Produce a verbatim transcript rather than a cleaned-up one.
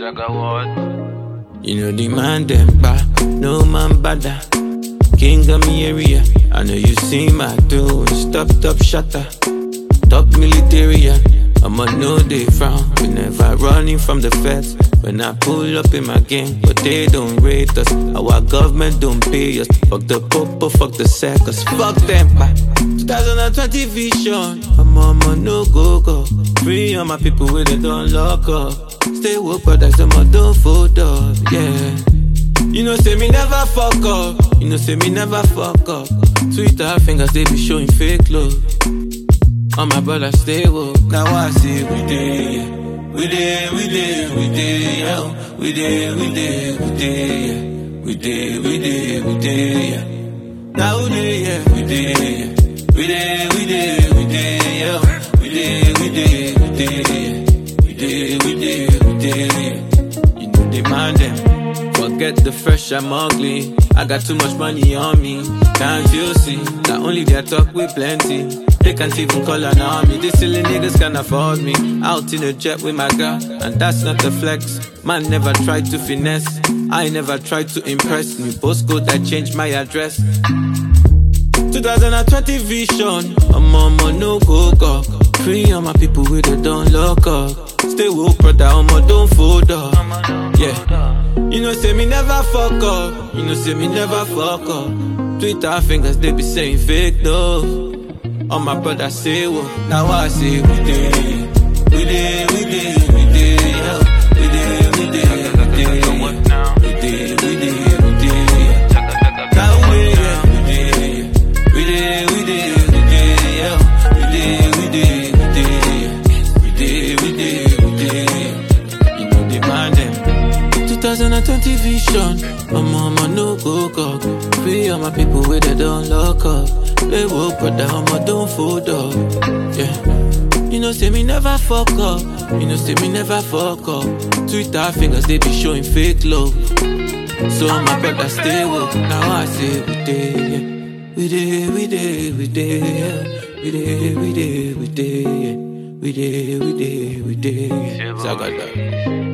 Jaga what? You know the man them back, no man bother. King of me area, I know you see my doing. Stop, top shatter, top military. I'm a no they frown. We never running from the feds. When I pull up in my game, but they don't rate us. Our government don't pay us. Fuck the popo, fuck the circus, fuck them back. twenty twenty vision, I'm on my no go go. Free all my people where they don't lock up. Stay woke, but that's my don't fold up, yeah. You know say me never fuck up. You know say me never fuck up. Twitter fingers they be showing fake love. All my brothers stay woke. Now I see we did. We did, we did, we did, yeah. We did, we did, we did, yeah. We did, we did, we did, yeah. Now we did, yeah. We did, yeah. We did, we did, we did, yeah. We did, we did, we did, yeah. We did, we did, we did, yeah. You know they mind them. Forget the fresh, I'm ugly. I got too much money on me. Can't you see? Not only their talk with plenty. They can't even call an army. These silly niggas can't afford me. Out in a jet with my girl, and that's not the flex. Man never tried to finesse. I never tried to impress me. Postcode I changed my address. twenty twenty vision, I'm on my no go go. Free all my people with the don't lock up. Stay woke, brother, I'm a don't fold up. Yeah. You know say me never fuck up. You know say me never fuck up. Twitter fingers they be saying fake though. All my brothers say what? Now I say we did, we did, we did, we did, yeah. We did, we did, we did, we did, we did, we did, yeah. Now we did, we did, we did, we did, yeah. We did, we did, we did, we did, we did, we did. You know the man them. twenty twenty vision, I'm on my no go go. Free all my people where they don't lock up. They woke, brother, I'm a don't fold up, yeah. You know, say me never fuck up. You know, say me never fuck up. Twitter fingers, they be showing fake love. So my brother stay woke. Now I say we did, yeah. We did, we did, we did, yeah. We did, we did, we did, yeah. We did, we did, we did, yeah. So I got that.